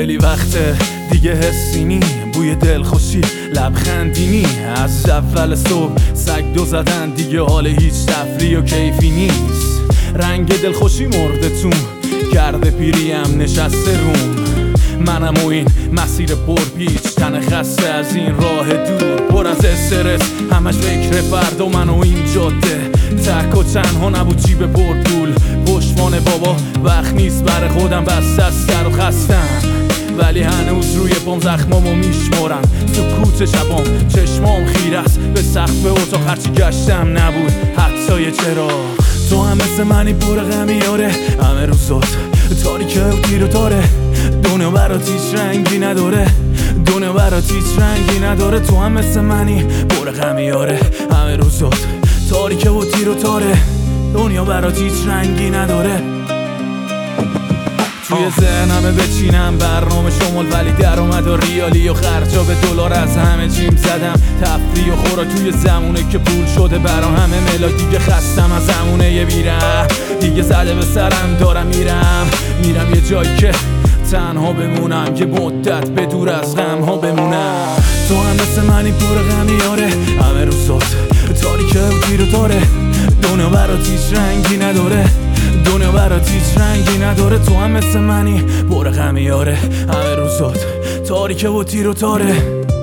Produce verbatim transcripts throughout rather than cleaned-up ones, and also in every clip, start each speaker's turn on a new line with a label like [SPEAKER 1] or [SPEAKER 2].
[SPEAKER 1] خیلی وقته دیگه حسینی، بوی دلخوشی لبخندینی. از اول صبح سگ دو زدن، دیگه حال هیچ تفریح و کیفی نیست. رنگ دلخوشی مرده تو کرده پیریم نشسته روم. منم و این مسیر پرپیچ، تن خسته از این راه دور، پر از استرس، همش فکر فردا. من و این جاده تک و تنها نبود، جیب پر پول پشتوانه بابا. وقت نیست برای خودم، بس از سر و خستم، ولی هنوز روی پام زخمامو میشمارم. سکوت شبام چشمام خیره است به سقف اتاق، هرچی گشتم نبود حتی یه چراغ. تو هم مثل منی پر غمی یاره، همه روزات تاریکه و تیر و تاره. دنیا برات هیچ رنگی نداره، دنیا برات هیچ رنگی نداره. تو هم مثل منی پر غمی یاره، همه روزات تاریکه و تیر و تاره. دنیا برات هیچ رنگی نداره. توی ذهنمه بچینم برنامه شمال، ولی درآمد و ریالی و خرجا به دلار از همه چیم زدم. تفریح و خوراک توی زمونه که پول شده برا همه ملاک. دیگه خستم از زمونه یه بیرم، دیگه زده به سرم دارم میرم. میرم یه جایی که تنها بمونم، یه مدت به دور از غم ها بمونم. تو هم مثل منی پر غمی یاره، همه روزات تاریکه و تیر و تاره. دنیا برات هیچ رنگی نداره، دنیا برات هیچ رنگی نداره. تو هم مثل منی پر غمی یاره، همه روزات تاریکه و تیر و تاره.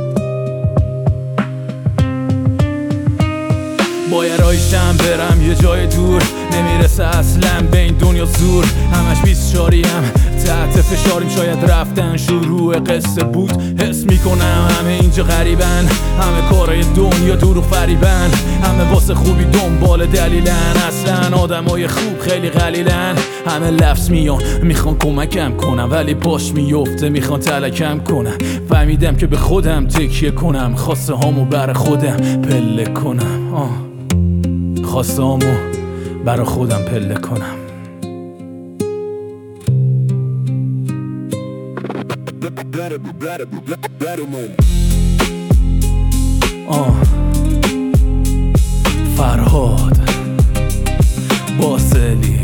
[SPEAKER 1] باید رایشم برم یه جای دور، نمیرسه اصلا به این دنیا زور. همش بیست چاریم تحت فشاریم، شاید رفتن شروع قصه بود. حس میکنم همه اینجا غریبن، همه کارای دنیا دروغ فریبن، همه واسه خوبی دنبال دلیلن. اصلا آدمای خوب خیلی قلیلن، همه لفظ میان میخوان کمکم کنم، ولی باش میفته میخوان تلکم کنم. فهمیدم که به خودم تکیه کنم، خواسته هامو بر خودم پله کنم. آه خواسته هامو برا خودم پله کنم. آه فرهاد باسلی